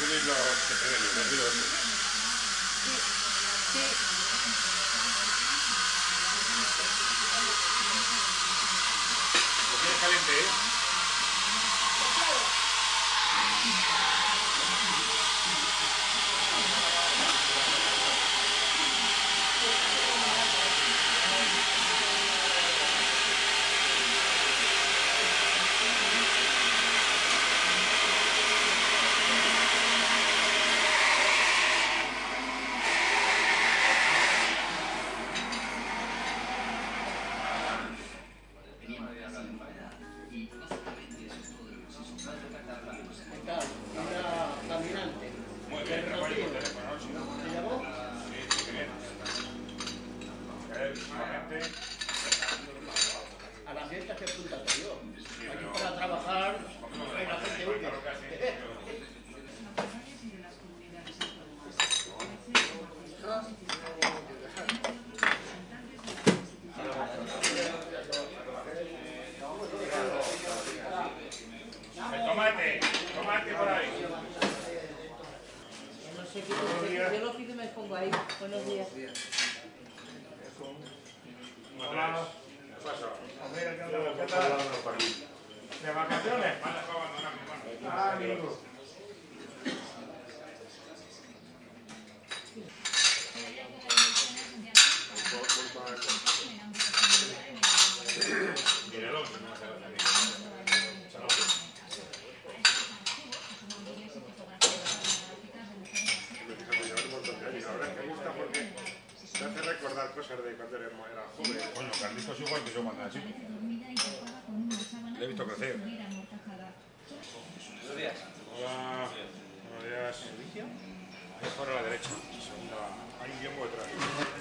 servís los que tenéis, los servidos. Sí. Lo tienes caliente, ¿eh? Muy bien, trabajo por teléfono, si no. ¿Me llamó? Sí, bien. Últimamente. A la fiesta que apunta yo. Sí, Aquí pero... para trabajar, hay la gente útil. El tomate por ahí. No sé qué, yo lo pido y me pongo ahí. Buenos días. Hola. ¿Qué pasa? Mira, ¿qué tal? ¿De vacaciones? Me han dejado abandonar mi hermano. Ah, amigo. Me hace recordar cosas de cuando era joven. Bueno, Carlitos es igual que yo cuando era chico. Le he visto crecer. Buenos días. Hola. Buenos días. Es por la derecha. Segunda. Hay un tiempo detrás.